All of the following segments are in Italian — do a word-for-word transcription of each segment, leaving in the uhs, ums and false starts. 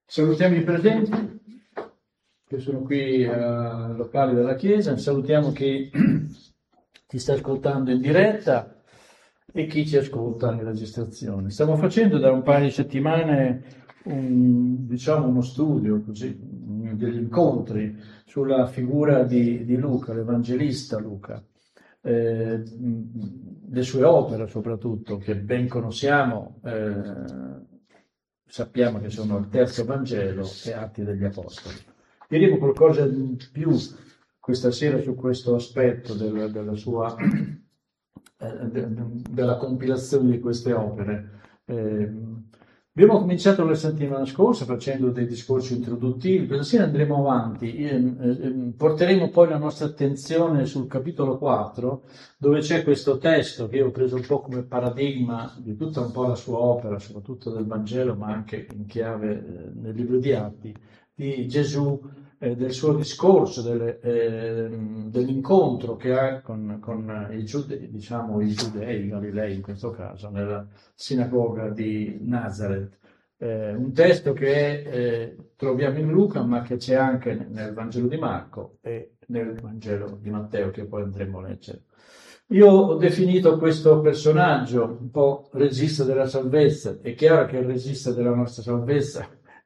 Salutiamo i presenti che sono qui ai locali della Chiesa, salutiamo chi ti sta ascoltando in diretta e chi ci ascolta in registrazione. Stiamo facendo da un paio di settimane un, diciamo uno studio, così, degli incontri sulla figura di, di Luca, l'Evangelista Luca, eh, le sue opere soprattutto, che ben conosciamo. Eh, Sappiamo che sono il terzo Vangelo e Atti degli Apostoli. Diremo qualcosa di più questa sera su questo aspetto della, della sua eh, de, della compilazione di queste opere. Eh, abbiamo cominciato la settimana scorsa facendo dei discorsi introduttivi, questa sera andremo avanti, eh, eh, porteremo poi la nostra attenzione sul capitolo quattro, dove c'è questo testo che io ho preso un po' come paradigma di tutta un po' la sua opera, soprattutto del Vangelo, ma anche in chiave eh, nel libro di Atti, di Gesù, eh, del suo discorso, delle, eh, dell'incontro che ha con, con i giudei, diciamo i giudei, i Galilei in questo caso, nella sinagoga di Nazareth. Eh, un testo che eh, troviamo in Luca, ma che c'è anche nel Vangelo di Marco e nel Vangelo di Matteo, che poi andremo a leggere. Io ho definito questo personaggio un po' regista della salvezza. È chiaro che il regista della nostra salvezza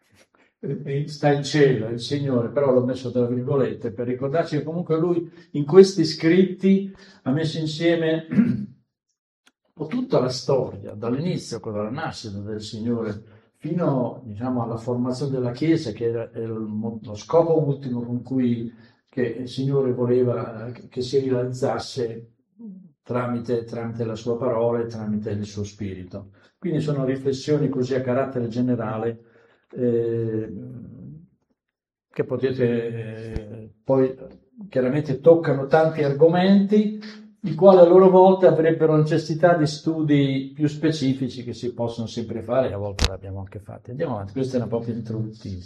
sta in cielo, è il Signore, però l'ho messo tra virgolette per ricordarci che comunque lui in questi scritti ha messo insieme un po' tutta la storia, dall'inizio, con la nascita del Signore, fino, diciamo, alla formazione della Chiesa, che era, era lo scopo ultimo con cui che il Signore voleva che si realizzasse tramite, tramite la sua parola e tramite il suo spirito. Quindi sono riflessioni così a carattere generale eh, che potete eh, poi chiaramente toccano tanti argomenti, i quali a loro volta avrebbero necessità di studi più specifici che si possono sempre fare, e a volte l'abbiamo anche fatti. Andiamo avanti, questa è una propria introduttiva.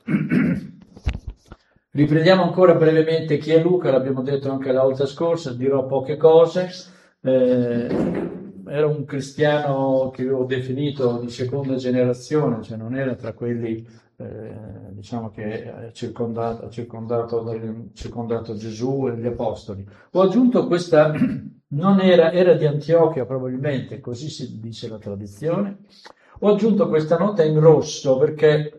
Riprendiamo ancora brevemente chi è Luca, l'abbiamo detto anche la volta scorsa, dirò poche cose. Eh, era un cristiano che ho definito di seconda generazione, cioè non era tra quelli eh, diciamo che ha circondato, circondato, circondato Gesù e gli Apostoli. Ho aggiunto questa, non era, era di Antiochia probabilmente, così si dice la tradizione. Ho aggiunto questa nota in rosso perché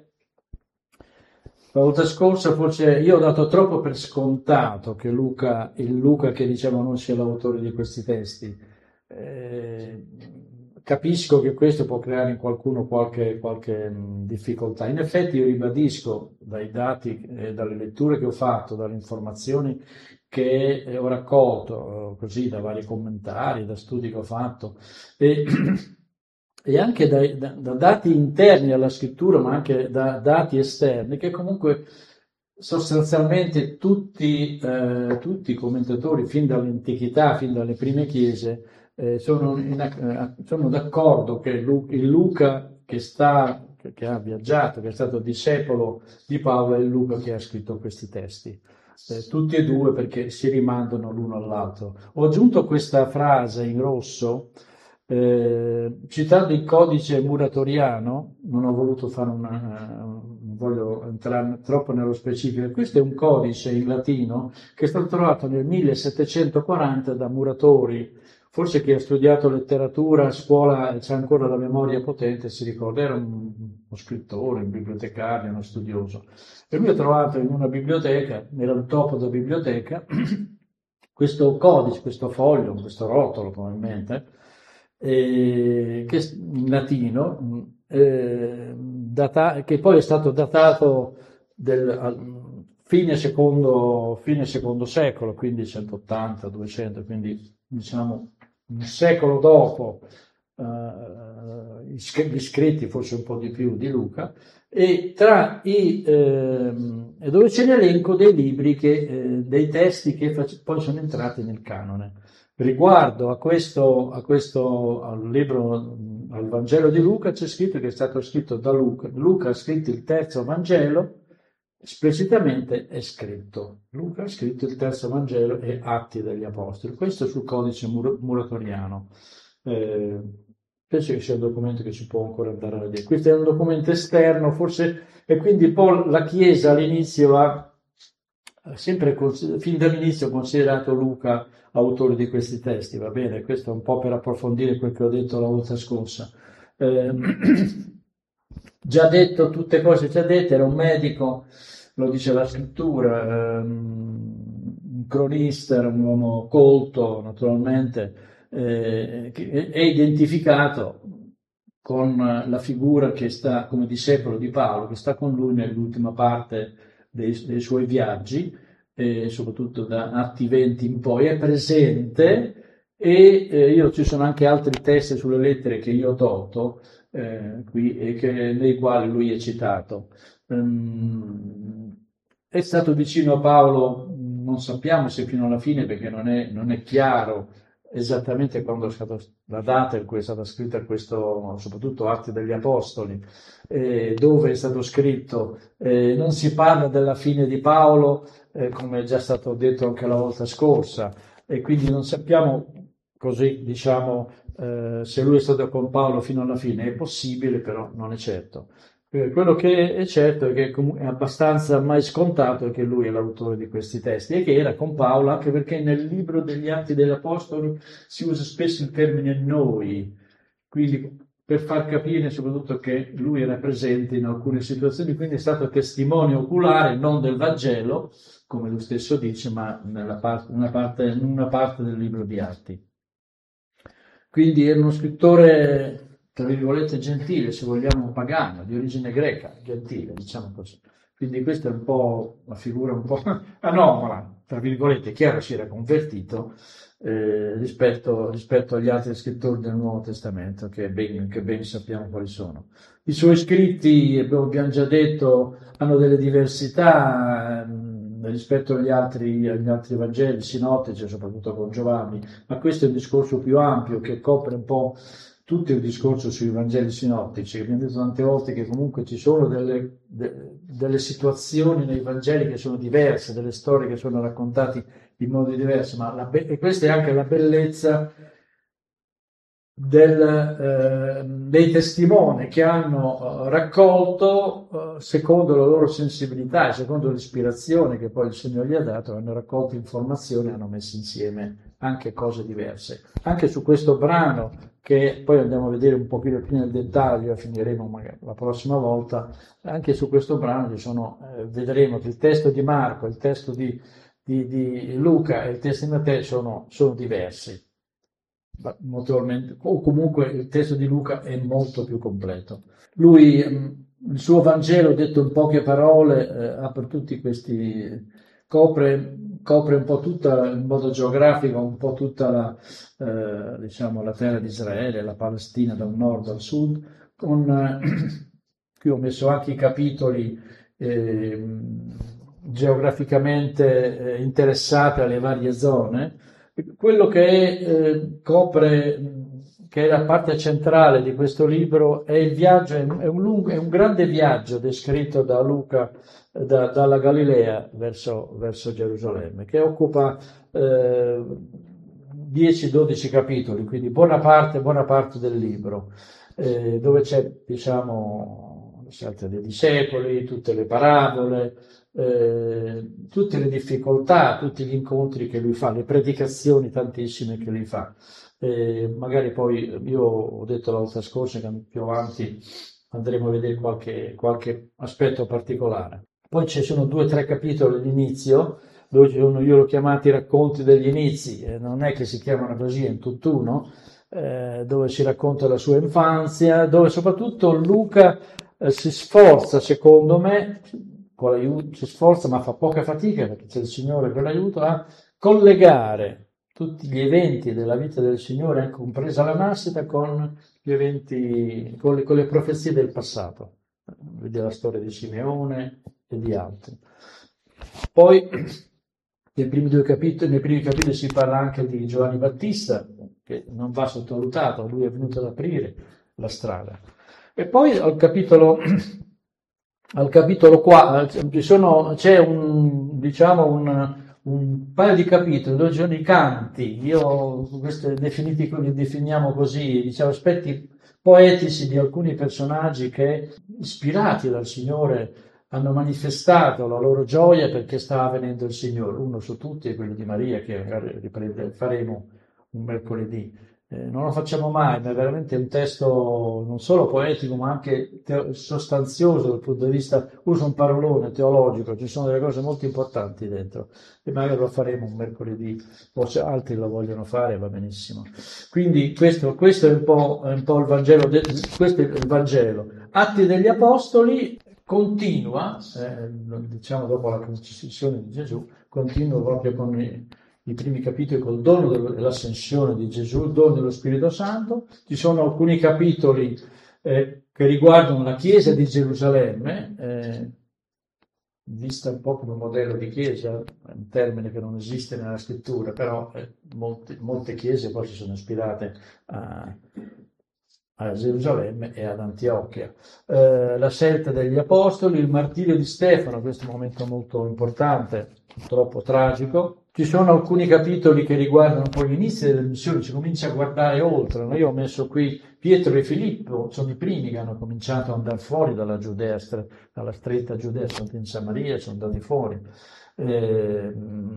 la volta scorsa forse io ho dato troppo per scontato che Luca, il Luca che diciamo non sia l'autore di questi testi. Eh, capisco che questo può creare in qualcuno qualche, qualche mh, difficoltà. In effetti io ribadisco dai dati, eh, dalle letture che ho fatto, dalle informazioni che ho raccolto, eh, così da vari commentari, da studi che ho fatto, e, e anche da, da, da dati interni alla scrittura, ma anche da dati esterni, che comunque sostanzialmente tutti, eh, tutti i commentatori, fin dall'antichità, fin dalle prime chiese, eh, sono, in, eh, sono d'accordo che Lu, il Luca che, sta, che, che ha viaggiato, che è stato discepolo di Paolo, è il Luca che ha scritto questi testi. Eh, tutti e due perché si rimandano l'uno all'altro. Ho aggiunto questa frase in rosso, eh, citando il codice muratoriano, non ho voluto fare una, non voglio entrare troppo nello specifico, questo è un codice in latino che è stato trovato nel millesettecentoquaranta da muratori. Forse chi ha studiato letteratura a scuola e c'è ancora la memoria potente si ricorda, era un, uno scrittore, un bibliotecario, uno studioso. E lui ha trovato in una biblioteca, era un topo da biblioteca, questo codice, questo foglio, questo rotolo probabilmente, eh, che in latino, eh, data, che poi è stato datato del fine secondo, fine secondo secolo, quindi centottanta, duecento, quindi diciamo un secolo dopo uh, gli scritti, forse un po' di più, di Luca, e tra i ehm, dove c'è l'elenco dei libri che, eh, dei testi che fac- poi sono entrati nel canone. Riguardo a questo, a questo al libro, al Vangelo di Luca, c'è scritto che è stato scritto da Luca. Luca ha scritto il terzo Vangelo, esplicitamente è scritto. Luca ha scritto il terzo Vangelo e Atti degli Apostoli. Questo sul codice mur- muratoriano. Eh, penso che sia un documento che si può ancora andare a vedere. Questo è un documento esterno, forse, e quindi poi la Chiesa all'inizio ha sempre, fin dall'inizio, considerato Luca autore di questi testi, va bene? Questo è un po' per approfondire quel che ho detto la volta scorsa. Eh, già detto, tutte cose già dette, era un medico, lo dice la scrittura, ehm, un cronista, era un uomo colto, naturalmente, eh, che è identificato con la figura che sta come discepolo di Paolo, che sta con lui nell'ultima parte dei, dei suoi viaggi, eh, soprattutto da Atti venti in poi, è presente, e eh, io ci sono anche altri testi sulle lettere che io ho tolto eh, qui e che, nei quali lui è citato. Um, è stato vicino a Paolo, non sappiamo se fino alla fine, perché non è, non è chiaro esattamente quando è stata la data in cui è stata scritta questo, soprattutto Atti degli Apostoli, eh, dove è stato scritto, eh, non si parla della fine di Paolo, eh, come è già stato detto anche la volta scorsa, e quindi non sappiamo così, diciamo, eh, se lui è stato con Paolo fino alla fine. È possibile, però non è certo. Quello che è certo è che è abbastanza mai scontato che lui è l'autore di questi testi e che era con Paolo, anche perché nel libro degli Atti degli Apostoli si usa spesso il termine noi, quindi per far capire soprattutto che lui era presente in alcune situazioni, quindi è stato testimone oculare non del Vangelo, come lui stesso dice, ma nella parte, una, parte, in una parte del libro di Atti. Quindi era uno scrittore, tra virgolette, gentile, se vogliamo, pagano, di origine greca, gentile, diciamo così. Quindi questa è un po' una figura un po' anomala, tra virgolette. Chiaro, si era convertito eh, rispetto, rispetto agli altri scrittori del Nuovo Testamento, che ben, che ben sappiamo quali sono. I suoi scritti, abbiamo già detto, hanno delle diversità mh, rispetto agli altri, agli altri Vangeli sinottici, soprattutto con Giovanni, ma questo è un discorso più ampio che copre un po' tutto il discorso sui Vangeli sinottici. Abbiamo detto tante volte che comunque ci sono delle, de, delle situazioni nei Vangeli che sono diverse, delle storie che sono raccontate in modi diversi, ma la be- e questa è anche la bellezza del, eh, dei testimoni che hanno eh, raccolto eh, secondo la loro sensibilità e secondo l'ispirazione che poi il Signore gli ha dato, hanno raccolto informazioni e hanno messo insieme anche cose diverse. Anche su questo brano, che poi andiamo a vedere un pochino più nel dettaglio, finiremo magari la prossima volta, anche su questo brano ci sono, eh, vedremo che il testo di Marco, il testo di, di, di Luca e il testo di Matteo sono, sono diversi. Notoriamente, o comunque il testo di Luca è molto più completo. Lui, il suo Vangelo, detto in poche parole, eh, ha per tutti questi, copre, copre un po' tutta, in modo geografico, un po' tutta la, eh, diciamo, la terra di Israele, la Palestina dal nord al sud, con, eh, qui ho messo anche i capitoli eh, geograficamente eh, interessati alle varie zone. Quello che eh, copre, che è la parte centrale di questo libro, è il viaggio, è un, lungo, è un grande viaggio descritto da Luca da, dalla Galilea verso, verso Gerusalemme, che occupa eh, dieci dodici capitoli, quindi buona parte, buona parte del libro, eh, dove c'è, diciamo, la scelta dei discepoli, tutte le parabole, Eh, tutte le difficoltà, tutti gli incontri che lui fa, le predicazioni tantissime che lui fa. Eh, magari poi, io ho detto la volta scorsa che più avanti andremo a vedere qualche, qualche aspetto particolare. Poi ci sono due o tre capitoli all'inizio, dove sono, io l'ho chiamati racconti degli inizi, eh, non è che si chiamano così, è in tutt'uno, eh, dove si racconta la sua infanzia, dove soprattutto Luca eh, si sforza, secondo me, con l'aiuto, si sforza ma fa poca fatica perché c'è il Signore che l'aiuta a collegare tutti gli eventi della vita del Signore, compresa la nascita, con gli eventi, con le, con le profezie del passato. Vedi la storia di Simeone e di altri. Poi nei primi due capitoli, nei primi capitoli si parla anche di Giovanni Battista, che non va sottovalutato, lui è venuto ad aprire la strada. E poi al capitolo Al capitolo qua ci sono, c'è un, diciamo un, un paio di capitoli dove ci sono i canti, io questi definiti, li definiamo così, diciamo aspetti poetici di alcuni personaggi che, ispirati dal Signore, hanno manifestato la loro gioia perché stava venendo il Signore. Uno su tutti è quello di Maria, che magari riprende, faremo un mercoledì. Eh, non lo facciamo mai, ma è veramente un testo non solo poetico, ma anche teo- sostanzioso dal punto di vista, uso un parolone teologico, ci sono delle cose molto importanti dentro, e magari lo faremo un mercoledì, o se altri lo vogliono fare va benissimo. Quindi questo, questo è un po', è un po' il Vangelo, de- questo è il Vangelo. Atti degli Apostoli continua, eh, diciamo dopo la concessione di Gesù, continua proprio con i, i primi capitoli col dono dell'ascensione di Gesù, il dono dello Spirito Santo. Ci sono alcuni capitoli eh, che riguardano la Chiesa di Gerusalemme, eh, vista un po' come un modello di chiesa, è un termine che non esiste nella scrittura, però eh, molte, molte chiese poi si sono ispirate a, a Gerusalemme e ad Antiochia. Eh, la scelta degli Apostoli, il martirio di Stefano, questo è un momento molto importante, purtroppo tragico. Ci sono alcuni capitoli che riguardano poi l'inizio delle missioni, si comincia a guardare oltre. No? Io ho messo qui Pietro e Filippo, sono i primi che hanno cominciato ad andare fuori dalla Giudea, dalla stretta Giudea, sono andati in Samaria, sono andati fuori. Eh,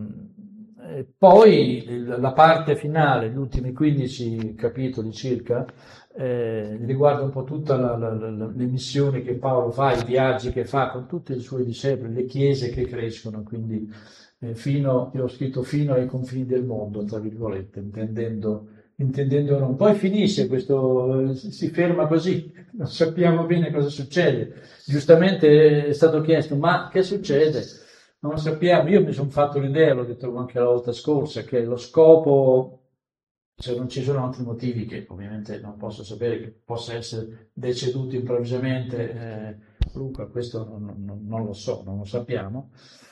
e poi la parte finale, gli ultimi quindici capitoli circa, eh, riguarda un po' tutte le missioni che Paolo fa, i viaggi che fa con tutti i suoi discepoli, le chiese che crescono, quindi eh, fino, io ho scritto fino ai confini del mondo, tra virgolette, intendendo, intendendo non. Poi finisce questo, eh, si ferma così, non sappiamo bene cosa succede. Giustamente è stato chiesto, ma che succede? Non lo sappiamo. Io mi sono fatto l'idea, l'ho detto anche la volta scorsa, che lo scopo, se non ci sono altri motivi che ovviamente non posso sapere, che possa essere deceduto improvvisamente eh, Luca, questo non, non, non lo so, non lo sappiamo.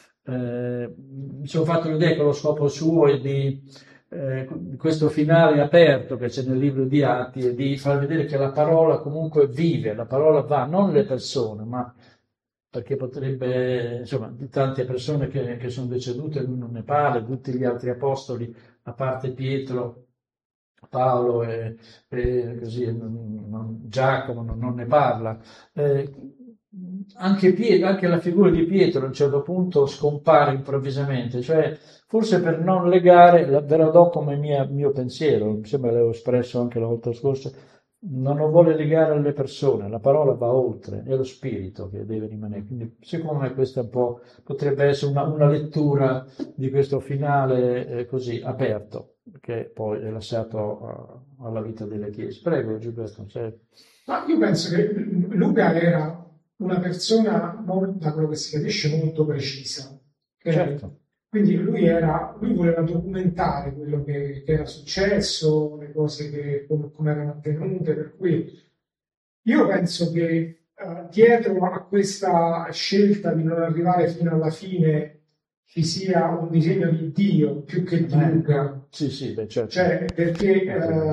Eh, mi sono fatto l'idea che lo scopo suo è di eh, questo finale aperto che c'è nel libro di Atti, è di far vedere che la parola comunque vive, la parola va, non le persone, ma perché potrebbe, insomma, di tante persone che, che sono decedute, lui non ne parla, tutti gli altri apostoli, a parte Pietro, Paolo e, e così, non, non, Giacomo non, non ne parla. Eh, anche, Pietro, anche la figura di Pietro a un certo punto scompare improvvisamente, cioè forse per non legare, ve la do come mia, mio pensiero, mi sembra l'avevo espresso anche la volta scorsa, non lo vuole legare alle persone, la parola va oltre, è lo spirito che deve rimanere. Quindi secondo me questa un po' potrebbe essere una, una lettura di questo finale eh, così aperto, che poi è lasciato a, alla vita delle chiese. Prego Gilberto. Cioè... Ma io penso che Luca era una persona, da quello che si capisce, molto precisa. Certo. Quindi lui, era, lui voleva documentare quello che, che era successo, le cose che, come, come erano avvenute, per cui io penso che uh, dietro a questa scelta di non arrivare fino alla fine ci sia un disegno di Dio più che di Luca. Sì, sì, beh, certo. Cioè, perché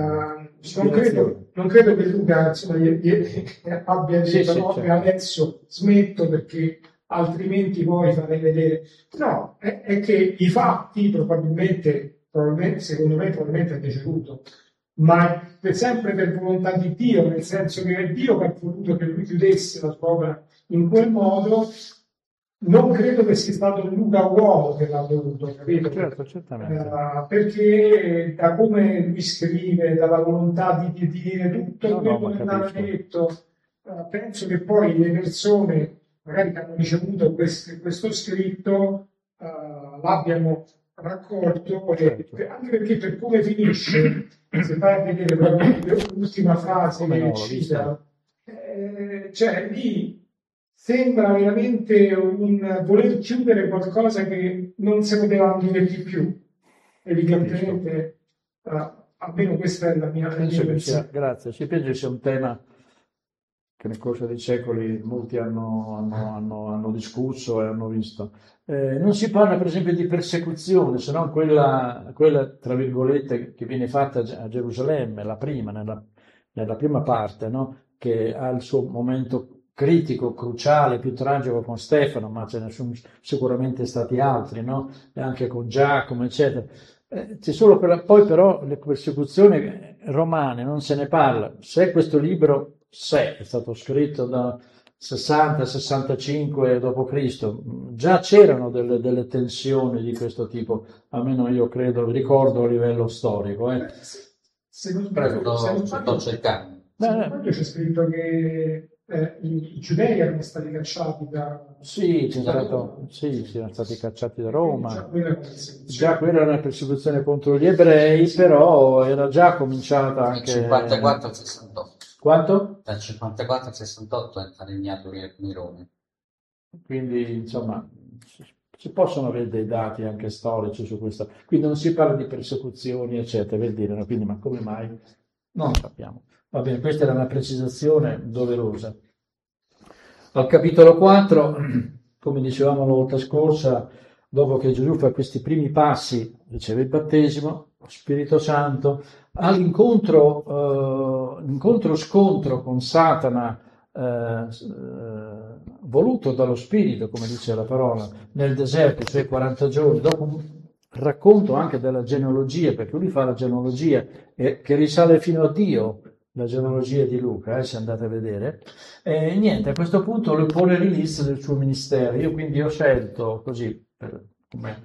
uh, non, credo, non credo che Luca insomma, gli, gli abbia detto sì, sì, no, certo. adesso smetto perché altrimenti poi farei vedere. No, è, è che i fatti probabilmente, probabilmente, secondo me, probabilmente è deceduto, ma è sempre per volontà di Dio, nel senso che è Dio che ha voluto che lui chiudesse la sua opera in quel modo. Non credo che sia stato Luca uomo che l'ha voluto, capito? Certo, certamente. Uh, perché da come lui scrive, dalla volontà di, di dire tutto no, quello no, che andava detto, uh, penso che poi le persone magari che hanno ricevuto quest, questo scritto uh, l'abbiano raccolto, certo. E, anche perché per come finisce, se vai a vedere proprio l'ultima frase come che no, cita, eh, cioè lì sembra veramente un voler chiudere qualcosa che non si poteva dire di più. Evidentemente, uh, almeno questa è la mia, penso mia che sia, grazie, ci penso che sia un tema che nel corso dei secoli molti hanno, hanno, hanno, hanno discusso e hanno visto. Eh, non si parla per esempio di persecuzione, se non quella, quella, tra virgolette, che viene fatta a Gerusalemme, la prima, nella, nella prima parte, no? Che ha il suo momento critico, cruciale, più tragico con Stefano, ma ce ne sono sicuramente stati altri, no? E anche con Giacomo, eccetera. Eh, c'è solo per la, poi però le persecuzioni romane non se ne parla. Se questo libro, se è stato scritto da sessanta sessantacinque dopo Cristo, già c'erano delle, delle tensioni di questo tipo, almeno io credo, ricordo a livello storico. Eh. Se non Prego, se non sto sbaglio, cercando. se non sbaglio c'è scritto che eh, i, i giudei erano stati cacciati da... Sì, c'è stato, sì, sì, erano stati cacciati da Già Roma. quella era una persecuzione. Già quella era una persecuzione contro gli ebrei, però era già cominciata Dal anche... cinquantaquattro al sessantotto. Quanto? Dal cinquantaquattro al sessantotto è regnato Nerone. Quindi, insomma, si possono avere dei dati anche storici su questo. Quindi non si parla di persecuzioni, eccetera, per dire, no? Quindi, ma come mai? Non lo sappiamo. Va bene, questa era una precisazione doverosa. Al capitolo quattro, come dicevamo la volta scorsa, dopo che Gesù fa questi primi passi, riceve il battesimo, lo Spirito Santo, ha l'incontro, eh, l'incontro scontro con Satana, eh, eh, voluto dallo Spirito, come dice la parola, nel deserto, i suoi quaranta giorni, dopo un racconto anche della genealogia, perché lui fa la genealogia eh, che risale fino a Dio, la genealogia di Luca, eh, se andate a vedere, e niente, a questo punto lui pone l'inizio del suo ministero. Io quindi ho scelto così, per, come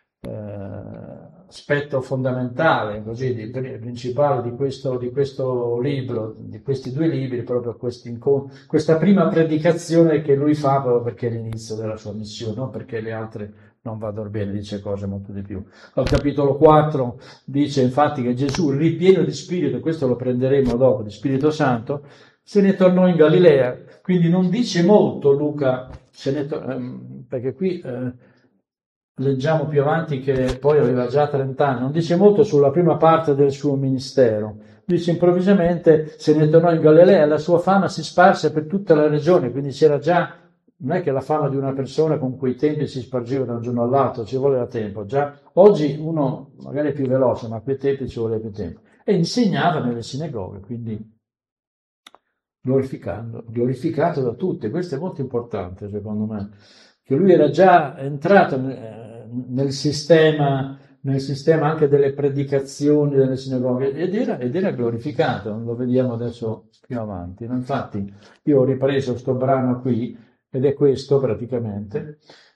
eh, aspetto fondamentale, così, di, principale di questo, di questo libro, di questi due libri, proprio questi, questa prima predicazione che lui fa proprio perché è l'inizio della sua missione, non perché le altre non vadano bene, dice cose molto di più. Al capitolo quattro dice infatti che Gesù, ripieno di spirito, questo lo prenderemo dopo, di Spirito Santo, se ne tornò in Galilea, quindi non dice molto Luca, se ne to- ehm, perché qui eh, leggiamo più avanti che poi aveva già trenta anni, non dice molto sulla prima parte del suo ministero, dice improvvisamente se ne tornò in Galilea e la sua fama si sparse per tutta la regione, quindi c'era già, non è che la fama di una persona con quei tempi si spargeva da un giorno all'altro, ci voleva tempo, già oggi uno magari è più veloce, ma a quei tempi ci voleva più tempo, e insegnava nelle sinagoghe, quindi glorificando, glorificato da tutti. Questo è molto importante secondo me, che lui era già entrato nel sistema, nel sistema anche delle predicazioni delle sinagoghe ed era, ed era glorificato, lo vediamo adesso più avanti. Infatti io ho ripreso sto brano qui ed è questo praticamente.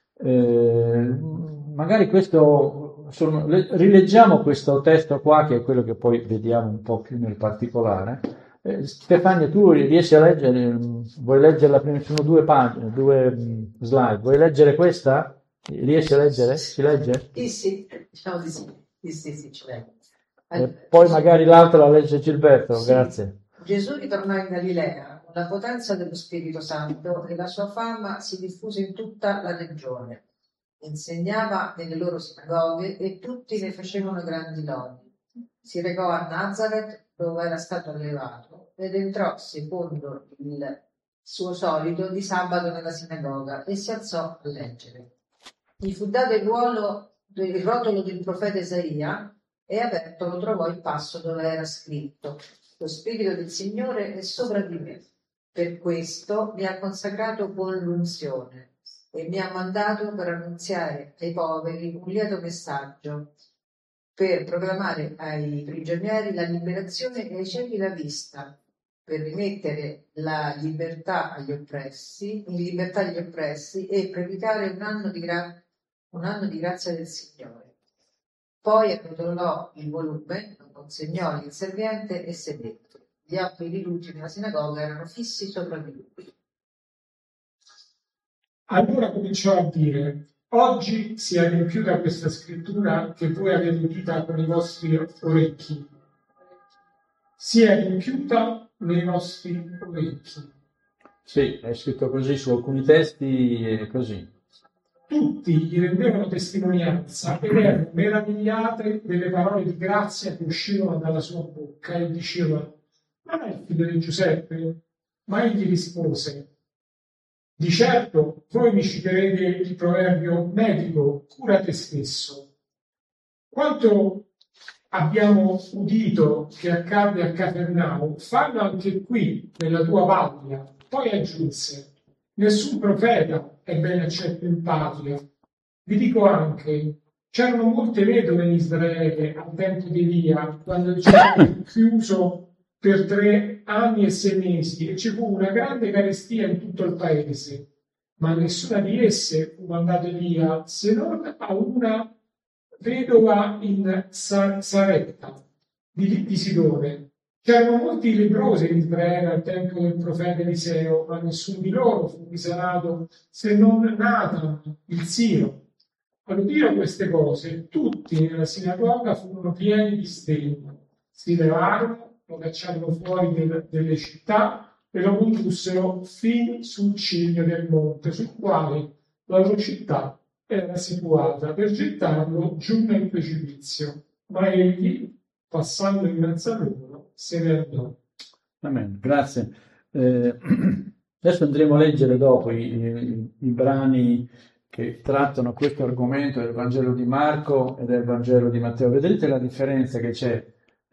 Eh, magari questo, sono, rileggiamo questo testo qua che è quello che poi vediamo un po' più nel particolare. Eh, Stefania, tu riesci a leggere, vuoi leggere la prima, sono due pagine, due slide, vuoi leggere questa? Riesci a leggere? Si legge? Sì, sì, diciamo di sì, sì, sì, sì, ci leggo. E poi magari l'altra la legge Gilberto, sì. Grazie. Gesù ritornò in Galilea con la potenza dello Spirito Santo e la sua fama si diffuse in tutta la regione. Insegnava nelle loro sinagoghe e tutti ne facevano grandi lodi. Si recò a Nazareth, dove era stato allevato, ed entrò, secondo il suo solito, di sabato nella sinagoga e si alzò a leggere. Gli fu dato il, ruolo, il rotolo del profeta Isaia e aperto lo trovò il passo dove era scritto: lo Spirito del Signore è sopra di me, per questo mi ha consacrato con l'unzione e mi ha mandato per annunziare ai poveri un lieto messaggio, per proclamare ai prigionieri la liberazione e ai ciechi la vista, per rimettere la libertà agli oppressi, in libertà agli oppressi e predicare un anno di, gra- un anno di grazia del Signore. Poi arrotolò il volume, lo consegnò all'inserviente e sedette. Gli occhi di tutti nella sinagoga erano fissi sopra di lui. Allora cominciò a dire: oggi si è adempiuta questa scrittura che voi avete udita con i vostri orecchi. Si è adempiuta nei vostri orecchi. Sì, è scritto così su alcuni testi, è così. Tutti gli rendevano testimonianza ed erano meravigliate delle parole di grazia che uscivano dalla sua bocca e diceva: non è il figlio di Giuseppe? Ma egli rispose: di certo voi mi citerete il proverbio medico, cura te stesso. Quanto abbiamo udito che accadde a Capernaum, fallo anche qui nella tua patria. Poi aggiunse: nessun profeta è ben accetto in patria. Vi dico anche, c'erano molte vedove in Israele al tempo di Elia, quando il cielo fu chiuso per tre anni e sei mesi e ci fu una grande carestia in tutto il paese. Ma nessuna di esse fu mandata Elia, se non a una vedova in Sa- Sarepta di, di Sidone. C'erano molti lebbrosi in Israele al tempo del profeta Eliseo, ma nessuno di loro fu risanato se non Natan, il Siro. All'udire a queste cose, tutti nella sinagoga furono pieni di sdegno. Si levarono, lo cacciarono fuori del, delle città e lo condussero fin sul ciglio del monte, sul quale la loro città era situata, per gettarlo giù nel precipizio. Ma egli, passando in mezzo a loro, se ne andò. Amen. Grazie. Eh, adesso andremo a leggere dopo i, i, i brani che trattano questo argomento del Vangelo di Marco e del Vangelo di Matteo. Vedrete la differenza che c'è.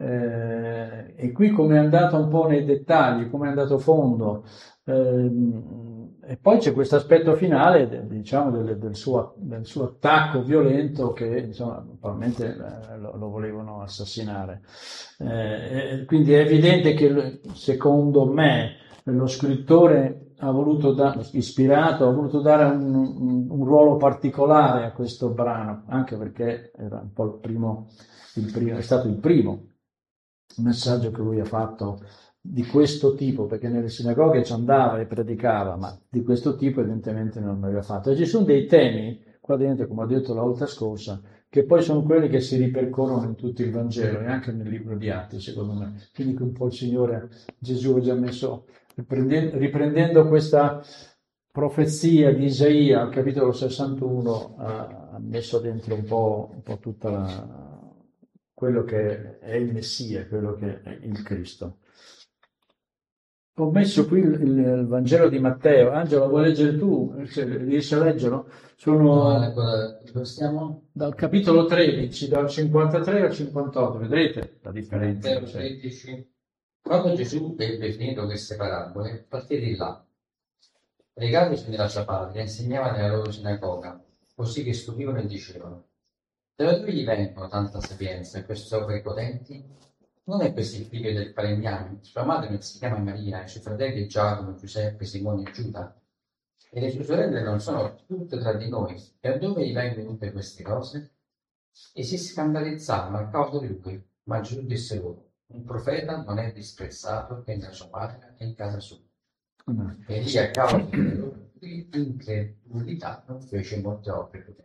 Eh, e qui come è andato un po' nei dettagli, come è andato a fondo. Eh, e poi c'è questo aspetto finale, diciamo, del, del, suo, del suo attacco violento che, insomma, probabilmente eh, lo, lo volevano assassinare. Eh, quindi è evidente che, secondo me, lo scrittore ha voluto dare, ispirato, ha voluto dare un, un, un ruolo particolare a questo brano, anche perché era un po' il primo, il primo, è stato il primo messaggio che lui ha fatto di questo tipo, perché nelle sinagoghe ci andava e predicava, ma di questo tipo evidentemente non aveva fatto. E ci sono dei temi qua dentro, come ho detto la volta scorsa, che poi sono quelli che si ripercorrono in tutto il Vangelo e anche nel libro di Atti, secondo me. Quindi che un po' il Signore Gesù ha già messo, riprendendo, riprendendo questa profezia di Isaia al capitolo sessantuno, ha messo dentro un po', un po' tutta la, quello che è il Messia, quello che è il Cristo. Ho messo qui il, il Vangelo di Matteo. Angelo, vuoi leggere tu? Riesci a leggerlo? Sono Dove stiamo? dal capitolo tredici, dal cinquantatré al cinquantotto. Vedrete la differenza? Matteo tredici. Quando Gesù ebbe finito queste parabole, partì di là. Pregatosi nella sua patria, insegnava nella loro sinagoga, così che stupivano e dicevano: da dove gli vengono tanta sapienza e queste opere potenti? Non è questo il figlio del falegname? Sua madre non si chiama Maria, e i suoi fratelli Giacomo, Giuseppe, Simone e Giuda? E le sue sorelle non sono tutte tra di noi? E a dove gli vengono tutte queste cose? E si scandalizzavano a causa di lui, ma Gesù disse loro: un profeta non è disprezzato che nella sua patria e in casa sua. E lì, a causa delle loro incredulità, non fece molte opere potenti.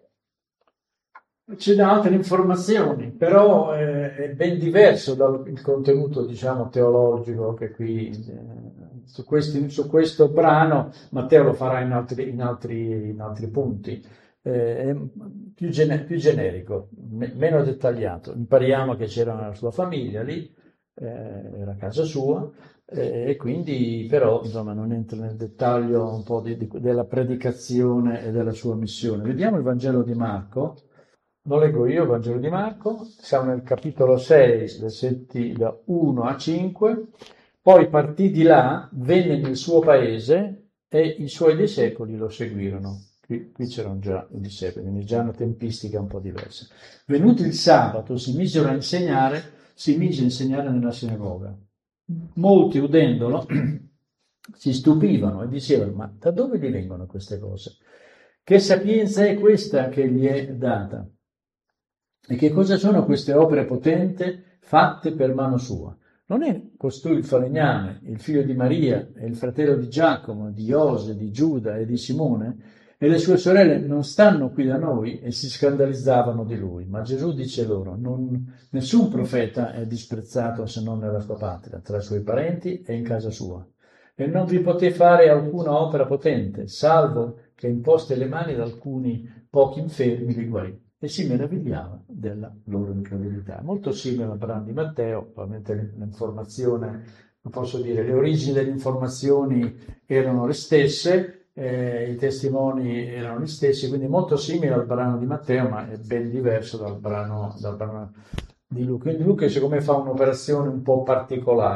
Ci dà altre informazioni, però eh, è ben diverso dal contenuto, diciamo, teologico che qui eh, su, questi, su questo brano Matteo lo farà in altri, in altri, in altri punti. Eh, è più, gene, più generico, me, meno dettagliato. Impariamo che c'era la sua famiglia lì, eh, era casa sua, eh, e quindi però insomma non entra nel dettaglio un po' di, di, della predicazione e della sua missione. Vediamo il Vangelo di Marco. Lo leggo io, il Vangelo di Marco, siamo nel capitolo sei, versetti da uno a cinque. Poi partì di là, venne nel suo paese e i suoi discepoli lo seguirono. Qui, qui c'erano già i discepoli, quindi già una tempistica un po' diversa. Venuto il sabato si misero a insegnare, si mise a insegnare nella sinagoga. Molti udendolo si stupivano e dicevano: ma da dove gli vengono queste cose? Che sapienza è questa che gli è data? E che cosa sono queste opere potenti fatte per mano sua? Non è costui il falegname, il figlio di Maria, e il fratello di Giacomo, di Iose, di Giuda e di Simone? E le sue sorelle non stanno qui da noi? E si scandalizzavano di lui. Ma Gesù dice loro: non, nessun profeta è disprezzato se non nella sua patria, tra i suoi parenti e in casa sua. E non vi poté fare alcuna opera potente, salvo che imposte le mani ad alcuni pochi infermi li guarì. E si meravigliava della loro incredulità. Molto simile al brano di Matteo, probabilmente l'informazione, non posso dire, le origini delle informazioni erano le stesse, eh, i testimoni erano gli stessi, quindi molto simile al brano di Matteo, ma è ben diverso dal brano, dal brano di Luca. Quindi Luca secondo me fa un'operazione un po' particolare,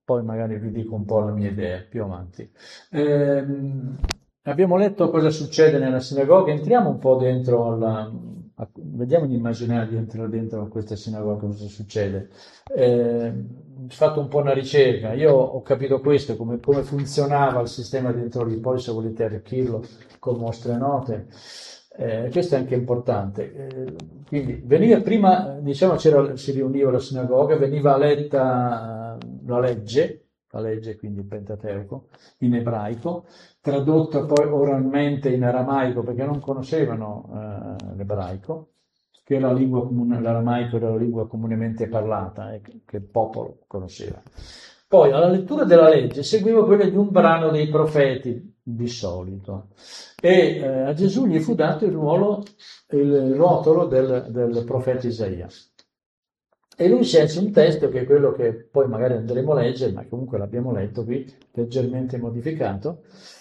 poi magari vi dico un po' la mia idea più avanti. Ehm, abbiamo letto cosa succede nella sinagoga, entriamo un po' dentro alla, a, vediamo di immaginare di entrare dentro a questa sinagoga, cosa succede. Ehm, ho fatto un po' una ricerca, io ho capito questo, come, come funzionava il sistema dentro lì, poi se volete arricchirlo con vostre note. Eh, questo è anche importante. Eh, quindi veniva prima, diciamo, c'era, si riuniva la sinagoga, veniva letta la legge, la legge quindi il Pentateuco, in ebraico, tradotta poi oralmente in aramaico perché non conoscevano eh, l'ebraico, che era la lingua comune, l'aramaico era la lingua comunemente parlata e eh, che il popolo conosceva. Poi alla lettura della legge seguiva quella di un brano dei profeti, di solito, e eh, a Gesù gli fu dato il ruolo, il rotolo del, del profeta Isaia. E lui scelse un testo che è quello che poi magari andremo a leggere, ma comunque l'abbiamo letto qui, leggermente modificato,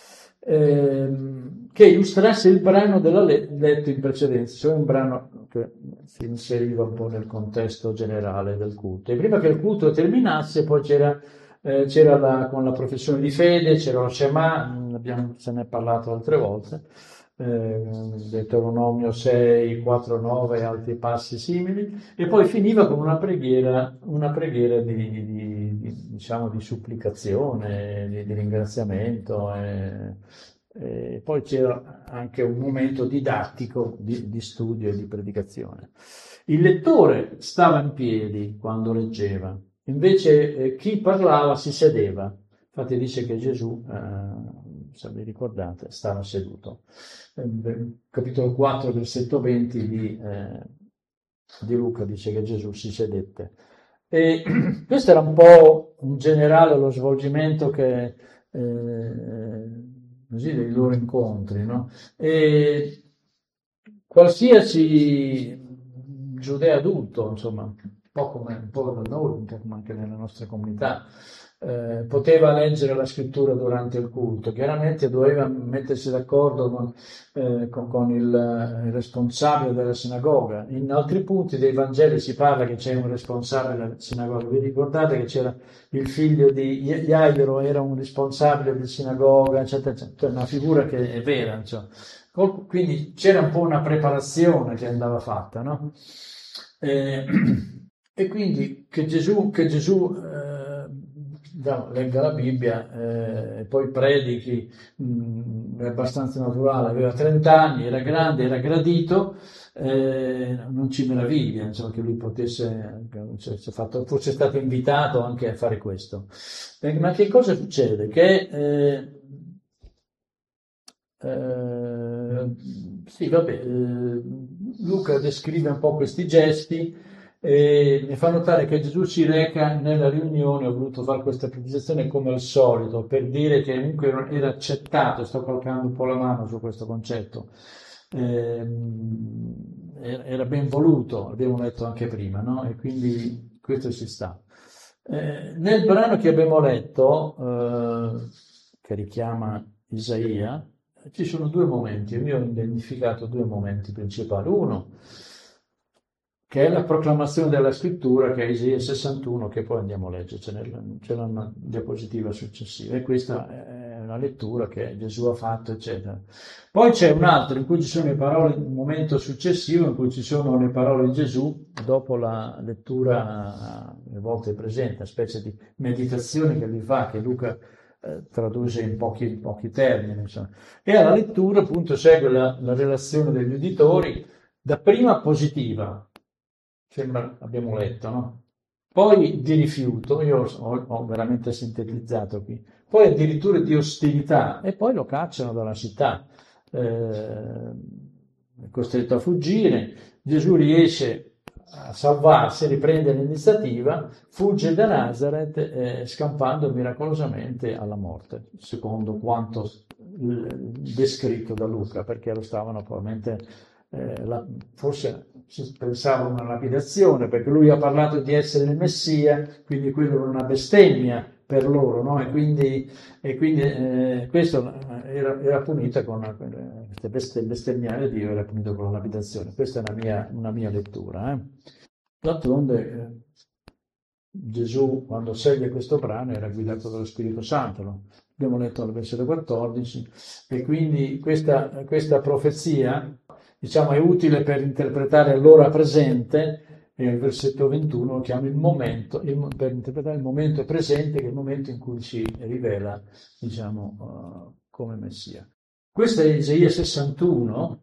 ehm, che illustrasse il brano della le- letto in precedenza, cioè un brano che si inseriva un po' nel contesto generale del culto. E prima che il culto terminasse, poi c'era, eh, c'era la, con la professione di fede, c'era lo Shema, abbiamo, se ne è parlato altre volte, eh, Deuteronomio sei, quattro, nove e altri passi simili, e poi finiva con una preghiera, una preghiera di, di, di, diciamo, di supplicazione, di, di ringraziamento, e, e poi c'era anche un momento didattico di, di studio e di predicazione. Il lettore stava in piedi quando leggeva, invece eh, chi parlava si sedeva. Infatti dice che Gesù, eh, se vi ricordate, stava seduto. Eh, capitolo quattro, versetto venti di, eh, di Luca dice che Gesù si sedette. E questo era un po' in generale lo svolgimento che, eh, così, dei loro incontri, no? E qualsiasi giudeo adulto, insomma, un po' come un po' da noi, un po' come anche nelle nostre comunità, eh, poteva leggere la scrittura durante il culto. Chiaramente doveva mettersi d'accordo con, eh, con, con il, il responsabile della sinagoga. In altri punti dei Vangeli si parla che c'è un responsabile della sinagoga. Vi ricordate che c'era il figlio di Jairo, era un responsabile della sinagoga, eccetera, eccetera. Una figura che è vera, insomma. Quindi c'era un po' una preparazione che andava fatta, no? Eh, e quindi che Gesù, che Gesù eh, no, legga la Bibbia e eh, poi predichi, mh, è abbastanza naturale, aveva trenta anni, era grande, era gradito, eh, non ci meraviglia, insomma, che lui potesse, cioè, fatto, fosse stato invitato anche a fare questo. Eh, ma che cosa succede? Che eh, Eh, sì, vabbè, eh, Luca descrive un po' questi gesti e mi fa notare che Gesù si reca nella riunione. Ho voluto fare questa precisazione come al solito per dire che comunque era accettato, sto calcando un po' la mano su questo concetto, eh, era ben voluto, abbiamo letto anche prima, no? E quindi questo ci sta. Eh, nel brano che abbiamo letto, eh, che richiama Isaia, ci sono due momenti, io ho identificato due momenti principali. Uno, che è la proclamazione della scrittura, che è Isaia sessantuno, che poi andiamo a leggere, c'è, nel, c'è una diapositiva successiva, e questa è una lettura che Gesù ha fatto, eccetera. Poi c'è un altro in cui ci sono le parole, un momento successivo in cui ci sono le parole di Gesù, dopo la lettura le volte presente, una specie di meditazione che lui fa, che Luca traduce in pochi, in pochi termini, insomma. E alla lettura appunto segue la, la relazione degli uditori, dapprima positiva, sembra, abbiamo letto, no? Poi di rifiuto, io ho, ho veramente sintetizzato qui, poi addirittura di ostilità, e poi lo cacciano dalla città, eh, è costretto a fuggire. Gesù riesce a salvarsi, riprende l'iniziativa, fugge da Nazareth eh, scampando miracolosamente alla morte, secondo quanto descritto da Luca, perché lo stavano probabilmente, eh, la, forse si pensava a una lapidazione, perché lui ha parlato di essere il Messia, quindi quello era una bestemmia per loro, no? E quindi, e quindi eh, questo era, era punito con queste beste, bestemmiare Dio, era punito con la lapidazione. Questa è una mia, una mia lettura. Eh. D'altronde, eh, Gesù, quando sceglie questo brano, era guidato dallo Spirito Santo, no? Abbiamo letto al versetto quattordici, e quindi questa, questa profezia, diciamo, è utile per interpretare l'ora presente, e il versetto ventuno lo chiama il momento, il, per interpretare il momento presente, che è il momento in cui si rivela, diciamo, uh, come Messia. Questo è Isaia sessantuno,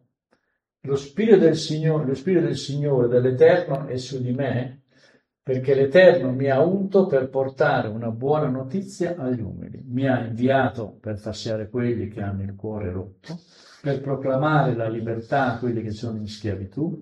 lo Spirito del Signore, lo Spirito del Signore, dell'Eterno è su di me, perché l'Eterno mi ha unto per portare una buona notizia agli umili. Mi ha inviato per saziare quelli che hanno il cuore rotto, per proclamare la libertà a quelli che sono in schiavitù,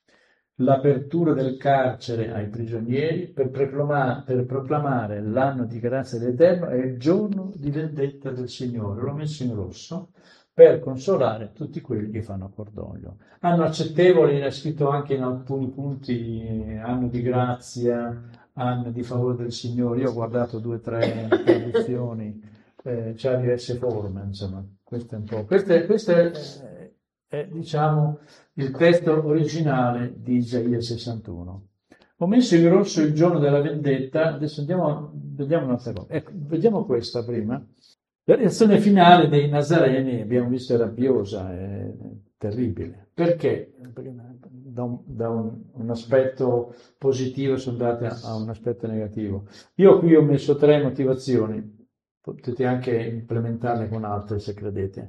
l'apertura del carcere ai prigionieri, per proclamare, per proclamare l'anno di grazia dell'Eterno e il giorno di vendetta del Signore. L'ho messo in rosso, per consolare tutti quelli che fanno cordoglio. Anno accettevole, è scritto anche in alcuni punti, anno di grazia, anno di favore del Signore. Io ho guardato due o tre traduzioni, eh, c'ha diverse forme, insomma, questo è un po'. Questo è, questo è, è, è, diciamo, il testo originale di Isaia sessantuno. Ho messo in rosso il giorno della vendetta. Adesso andiamo, vediamo un'altra cosa. Ecco, vediamo questa prima. La reazione finale dei Nazareni, abbiamo visto, è rabbiosa, è terribile. Perché? Perché da, un, da un, un aspetto positivo sono andate a, a un aspetto negativo. Io qui ho messo tre motivazioni, potete anche implementarle con altre se credete.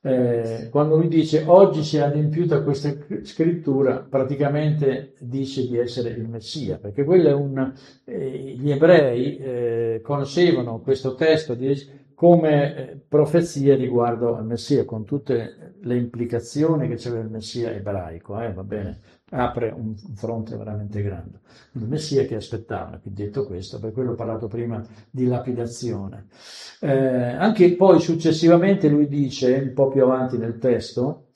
Eh, quando lui dice oggi si è adempiuta questa scrittura, praticamente dice di essere il Messia, perché quello è un, eh, gli ebrei eh, conoscevano questo testo di come profezia riguardo al Messia, con tutte le implicazioni che c'era il Messia ebraico, eh, va bene, apre un fronte veramente grande. Il Messia che aspettavano, quindi detto questo, per quello ho parlato prima di lapidazione. Eh, anche poi successivamente lui dice, un po' più avanti nel testo,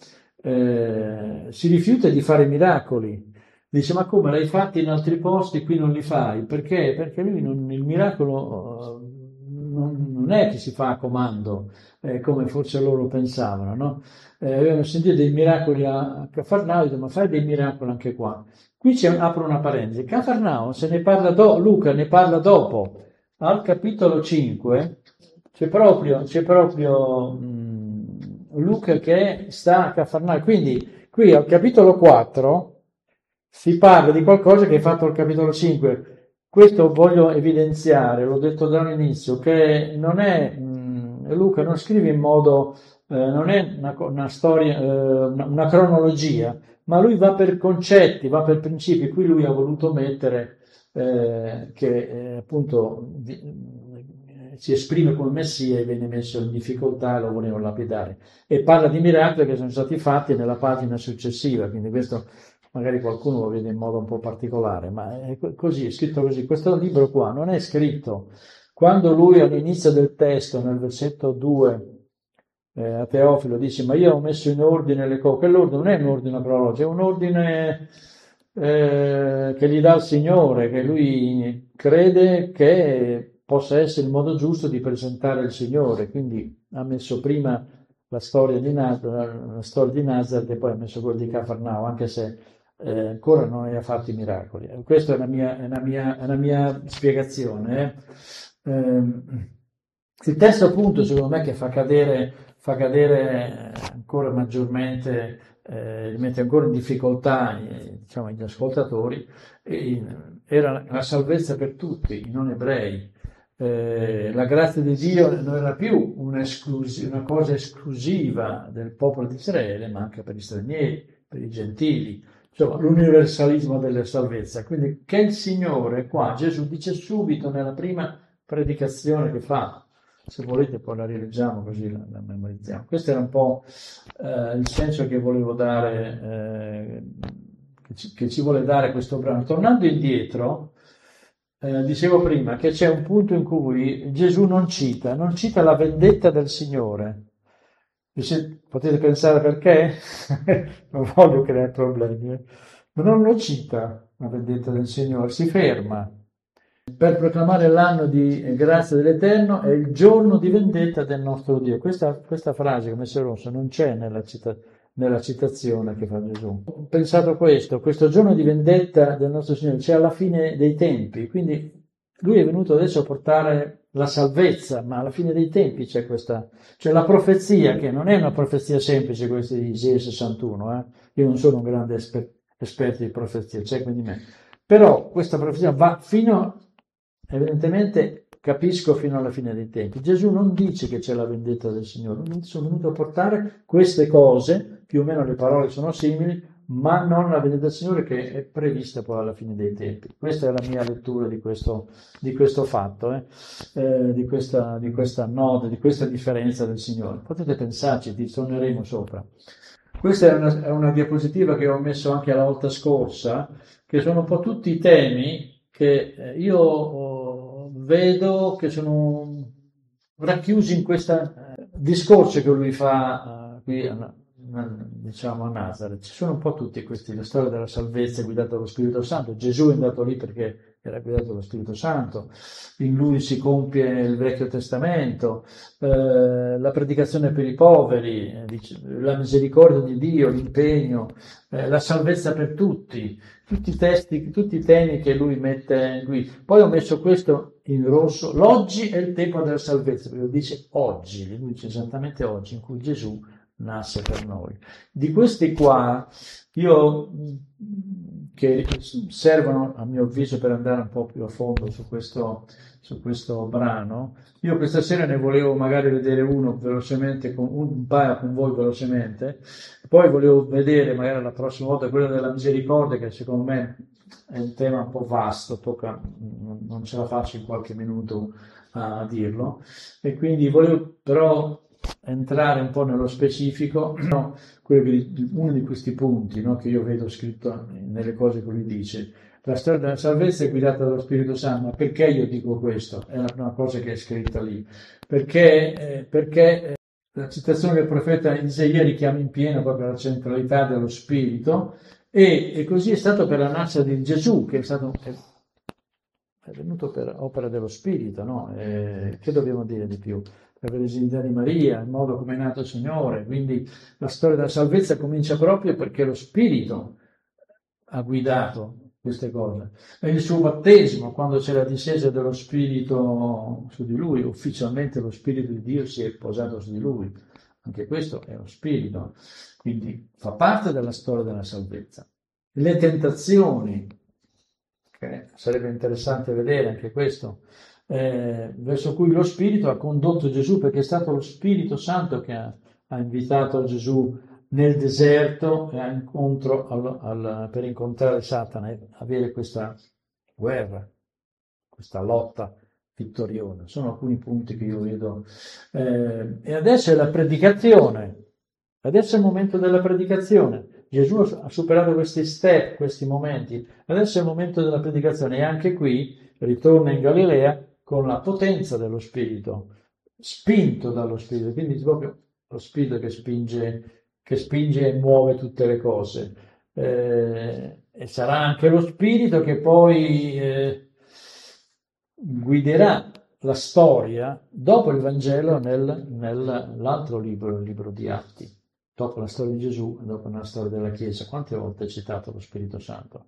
eh, si rifiuta di fare miracoli. Dice, ma come l'hai fatti in altri posti, qui non li fai? Perché? Perché lui non, il miracolo non, non è che si fa a comando, eh, come forse loro pensavano, no? Eh, avevano sentito dei miracoli a Cafarnao, ma fai dei miracoli anche qua. Qui c'è, apro una parentesi, Cafarnao se ne parla do, Luca ne parla dopo, al capitolo cinque, c'è proprio, c'è proprio mh, Luca che sta a Cafarnao, quindi qui al capitolo quattro si parla di qualcosa che è fatto al capitolo cinque. Questo voglio evidenziare, l'ho detto dall'inizio, che non è, mh, Luca non scrive in modo, eh, non è una, una storia, eh, una, una cronologia, ma lui va per concetti, va per principi. Qui lui ha voluto mettere eh, che eh, appunto di, si esprime come Messia e viene messo in difficoltà e lo voleva lapidare. E parla di miracoli che sono stati fatti nella pagina successiva, quindi questo magari qualcuno lo vede in modo un po' particolare, ma è così, è scritto così. Questo libro qua non è scritto quando lui all'inizio del testo, nel versetto due, eh, a Teofilo dice, ma io ho messo in ordine le cose. Quell'ordine non è un ordine cronologico, è un ordine eh, che gli dà il Signore, che lui crede che possa essere il modo giusto di presentare il Signore, quindi ha messo prima la storia di Nazareth, la storia di Nazareth e poi ha messo quello di Cafarnao, anche se eh, ancora non ne ha fatti miracoli. Questa è una mia, è una mia, è una mia spiegazione. Eh. Eh, il testo appunto secondo me che fa cadere, fa cadere ancora maggiormente, eh, mette ancora in difficoltà eh, diciamo, gli ascoltatori, eh, era la salvezza per tutti, i non ebrei. Eh, la grazia di Dio non era più una cosa esclusiva del popolo di Israele, ma anche per gli stranieri, per i gentili, insomma l'universalismo della salvezza. Quindi che il Signore qua, Gesù dice subito nella prima predicazione che fa, se volete poi la rileggiamo così la, la memorizziamo. Questo era un po' eh, il senso che volevo dare, eh, che, ci, che ci vuole dare questo brano. Tornando indietro, Eh, dicevo prima che c'è un punto in cui Gesù non cita, non cita la vendetta del Signore. E se, potete pensare perché? Non voglio creare problemi, eh. Ma non lo cita la vendetta del Signore, si ferma per proclamare l'anno di grazia dell'Eterno e il giorno di vendetta del nostro Dio. Questa, questa frase, come messo rosso, non c'è nella citazione. nella citazione che fa Gesù. Ho pensato questo, questo giorno di vendetta del nostro Signore c'è alla fine dei tempi, quindi lui è venuto adesso a portare la salvezza, ma alla fine dei tempi c'è questa, c'è la profezia, che non è una profezia semplice questa di Isaia sessantuno, eh? Io non sono un grande esper- esperto di profezia, c'è quindi me. Però questa profezia va fino, evidentemente, capisco fino alla fine dei tempi. Gesù non dice che c'è la vendetta del Signore, lui sono venuto a portare queste cose, più o meno le parole sono simili, ma non la vendetta del Signore che è prevista poi alla fine dei tempi. Questa è la mia lettura di questo, di questo fatto, eh? Eh, di questa, di questa nota, di questa differenza del Signore. Potete pensarci, ti torneremo sopra. Questa è una, è una diapositiva che ho messo anche la volta scorsa, che sono un po' tutti i temi che io oh, vedo che sono racchiusi in questo eh, discorso che lui fa uh, qui a, diciamo a Nazareth. Ci sono un po' tutti questi, la storia della salvezza guidata dallo Spirito Santo. Gesù è andato lì perché era guidato dallo Spirito Santo, in lui si compie il Vecchio Testamento, eh, la predicazione per i poveri, eh, la misericordia di Dio, l'impegno, eh, la salvezza per tutti, tutti i testi, tutti i temi che lui mette qui. Poi ho messo questo in rosso, l'oggi è il tempo della salvezza, perché lo dice oggi, lui dice esattamente oggi, in cui Gesù nasce per noi. Di questi qua, io, che servono a mio avviso per andare un po' più a fondo su questo, su questo brano, io questa sera ne volevo magari vedere uno velocemente, con, un paio con voi velocemente, poi volevo vedere magari la prossima volta quello della misericordia, che secondo me è un tema un po' vasto, tocca, non ce la faccio in qualche minuto a dirlo, e quindi volevo però entrare un po' nello specifico, no? Quello che, uno di questi punti, no? Che io vedo scritto nelle cose che lui dice. La storia della salvezza è guidata dallo Spirito Santo, ma perché io dico questo? È una cosa che è scritta lì. Perché, eh, perché eh, la citazione del profeta Isaia richiama in pieno proprio la centralità dello Spirito, e, e così è stato per la nascita di Gesù, che è stato... È, è venuto per opera dello Spirito, no? Eh, che dobbiamo dire di più? Per la Verginità di Maria, il modo come è nato il Signore, quindi la storia della salvezza comincia proprio perché lo Spirito ha guidato queste cose. E il suo battesimo, quando c'è la discesa dello Spirito su di lui, ufficialmente lo Spirito di Dio si è posato su di lui, anche questo è lo Spirito, quindi fa parte della storia della salvezza. Le tentazioni, che sarebbe interessante vedere anche questo, eh, verso cui lo Spirito ha condotto Gesù, perché è stato lo Spirito Santo che ha, ha invitato Gesù nel deserto a incontro al, al, per incontrare Satana e avere questa guerra, questa lotta vittoriosa. Sono alcuni punti che io vedo. Eh, e adesso è la predicazione, adesso è il momento della predicazione. Gesù ha superato questi step, questi momenti, adesso è il momento della predicazione, e anche qui ritorna in Galilea con la potenza dello Spirito, spinto dallo Spirito, quindi proprio lo Spirito che spinge, che spinge e muove tutte le cose. Eh, e sarà anche lo Spirito che poi eh, guiderà la storia dopo il Vangelo nel, nell'altro libro, il libro di Atti. Dopo la storia di Gesù e dopo la storia della Chiesa. Quante volte è citato lo Spirito Santo?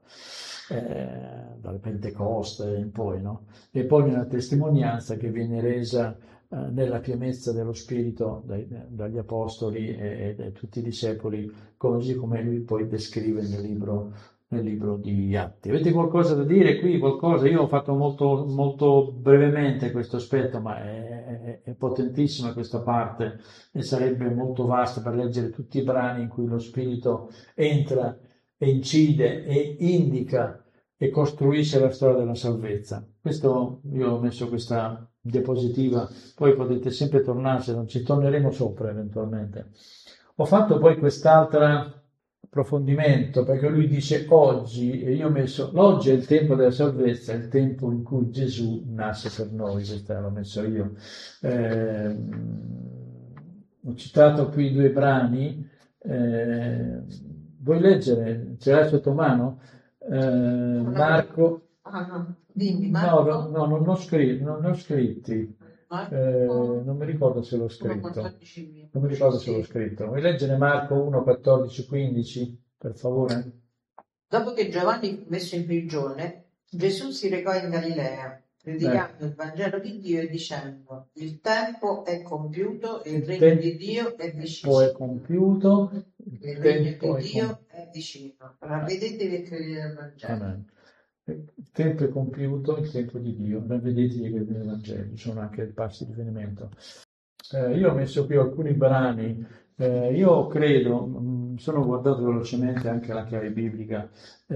Eh, dalle Pentecoste in poi, no? E poi nella testimonianza che viene resa eh, nella pienezza dello Spirito dai, dagli Apostoli e, e da tutti i discepoli, così come lui poi descrive nel libro, nel libro di Atti. Avete qualcosa da dire qui? Qualcosa? Io ho fatto molto, molto brevemente questo aspetto, ma è, è, è potentissima questa parte e sarebbe molto vasta per leggere tutti i brani in cui lo Spirito entra e incide e indica e costruisce la storia della salvezza. Questo, io ho messo questa diapositiva, poi potete sempre tornarci, non ci torneremo sopra eventualmente. Ho fatto poi quest'altro approfondimento, perché lui dice oggi, e io ho messo l'oggi è il tempo della salvezza, è il tempo in cui Gesù nasce per noi, questo l'ho messo io. Eh, ho citato qui due brani, eh, vuoi leggere? Ce l'hai sotto mano? Eh, Marco, ah, no. Dimmi, Marco? No, no, no, non ho scritti, non ne ho scritti. Eh, non mi ricordo se l'ho scritto. Non mi ricordo se l'ho scritto. Vuoi leggere Marco uno, quattordici, quindici, per favore? Dopo che Giovanni fu messo in prigione, Gesù si recò in Galilea predicando il Vangelo di Dio e dicendo: il tempo è compiuto e il Il regno tempo di Dio è è vicino. compiuto, Il il regno tempo di è Dio compiuto. è vicino. Ravvedetevi e credete al Vangelo. Amen. Il tempo è compiuto, il tempo di Dio. Ravvedetevi e credete nel Vangelo. Ci sono anche i passi di riferimento. Eh, io ho messo qui alcuni brani. Eh, io credo, mh, sono guardato velocemente anche la chiave biblica.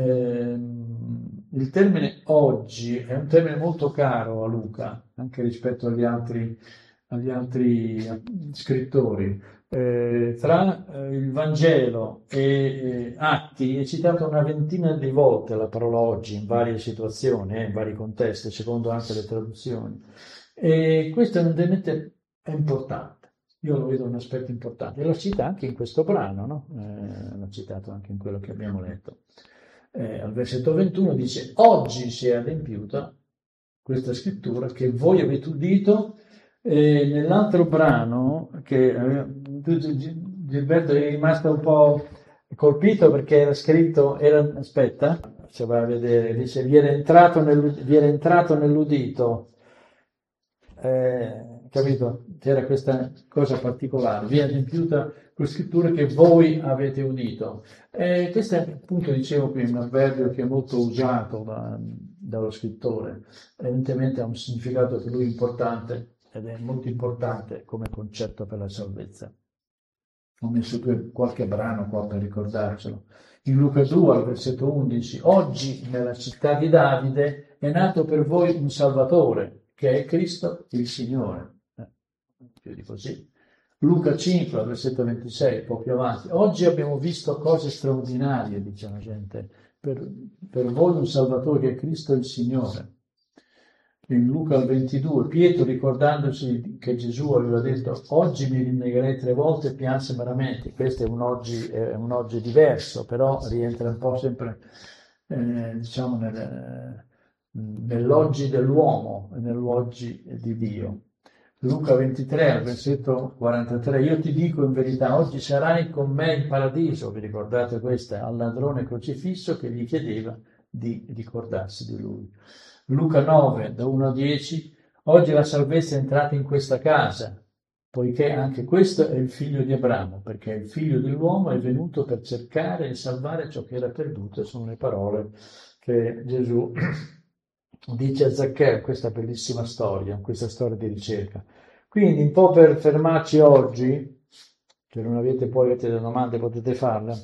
Ehm, il termine oggi è un termine molto caro a Luca, anche rispetto agli altri, agli altri eh, scrittori. Eh, tra eh, il Vangelo e eh, Atti è citata una ventina di volte la parola oggi in varie situazioni, eh, in vari contesti, secondo anche le traduzioni. E questo evidentemente è importante. Io lo vedo un aspetto importante. E lo cita anche in questo brano, no? Eh, l'ha citato anche in quello che abbiamo letto. Eh, al versetto ventuno dice: oggi si è adempiuta questa scrittura che voi avete udito. E nell'altro brano, che eh, tu, Gilberto, eri rimasto un po' colpito perché era scritto, era, aspetta, se vai a vedere, dice: vi era entrato, nel, vi era entrato nell'udito. Eh, capito? C'era questa cosa particolare, vi è adempiuta questa scrittura che voi avete udito. E questo è appunto, dicevo qui, un avverbio che è molto usato da, dallo scrittore, evidentemente ha un significato per lui importante ed è molto importante come concetto per la salvezza. Ho messo qui qualche brano qua per ricordarcelo. In Luca due, al versetto undici, oggi nella città di Davide è nato per voi un Salvatore, che è Cristo il Signore. Eh, più di così. Luca cinque, al versetto ventisei, un po' più avanti. Oggi abbiamo visto cose straordinarie, dice la gente, per, per voi un Salvatore che è Cristo il Signore. In Luca ventidue, Pietro, ricordandosi che Gesù aveva detto: oggi mi rinnegherei tre volte, pianse amaramente. Questo è un oggi, è un oggi diverso, però rientra un po' sempre eh, diciamo nel, nell'oggi dell'uomo e nell'oggi di Dio. Luca ventitré, versetto quarantatré, io ti dico in verità, oggi sarai con me in paradiso. Vi ricordate questa? Al ladrone crocifisso che gli chiedeva di ricordarsi di lui. Luca nove, da uno a dieci, oggi la salvezza è entrata in questa casa, poiché anche questo è il figlio di Abramo, perché il figlio dell'uomo è venuto per cercare e salvare ciò che era perduto. Sono le parole che Gesù dice a Zaccheo, questa bellissima storia, questa storia di ricerca. Quindi un po' per fermarci oggi, se non avete poi avete delle domande potete farle,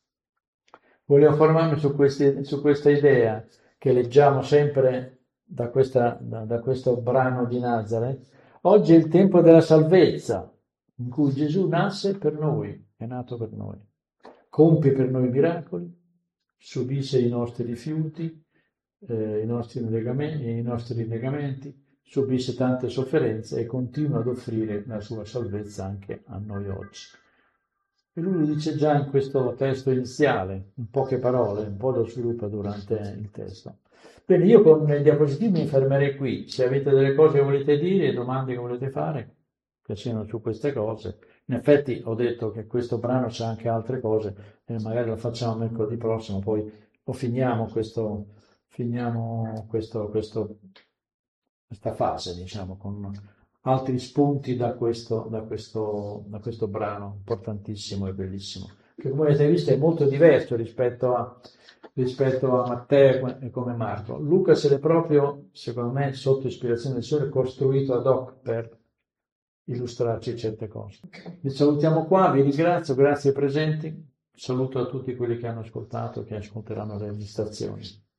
volevo fermarmi su, questi, su questa idea che leggiamo sempre da, questa, da, da questo brano di Nazareth. Oggi è il tempo della salvezza, in cui Gesù nasce per noi, è nato per noi, compie per noi miracoli, subisce i nostri rifiuti, eh, i nostri legamenti, i nostri rinnegamenti, subisce tante sofferenze e continua ad offrire la sua salvezza anche a noi oggi. E lui lo dice già in questo testo iniziale, in poche parole, un po' lo sviluppa durante il testo. Bene, io con i diapositivi mi fermerei qui. Se avete delle cose che volete dire, domande che volete fare, che siano su queste cose. In effetti ho detto che questo brano c'ha anche altre cose e magari lo facciamo mercoledì prossimo, poi o finiamo questo, finiamo questo, questo, questa fase, diciamo, con altri spunti da questo, da questo, da questo brano importantissimo e bellissimo, che come avete visto è molto diverso rispetto a, rispetto a Matteo e come Marco. Luca se l'è proprio, secondo me, sotto ispirazione del Signore, costruito ad hoc per illustrarci certe cose. Vi salutiamo qua, vi ringrazio, grazie ai presenti, saluto a tutti quelli che hanno ascoltato e che ascolteranno le registrazioni.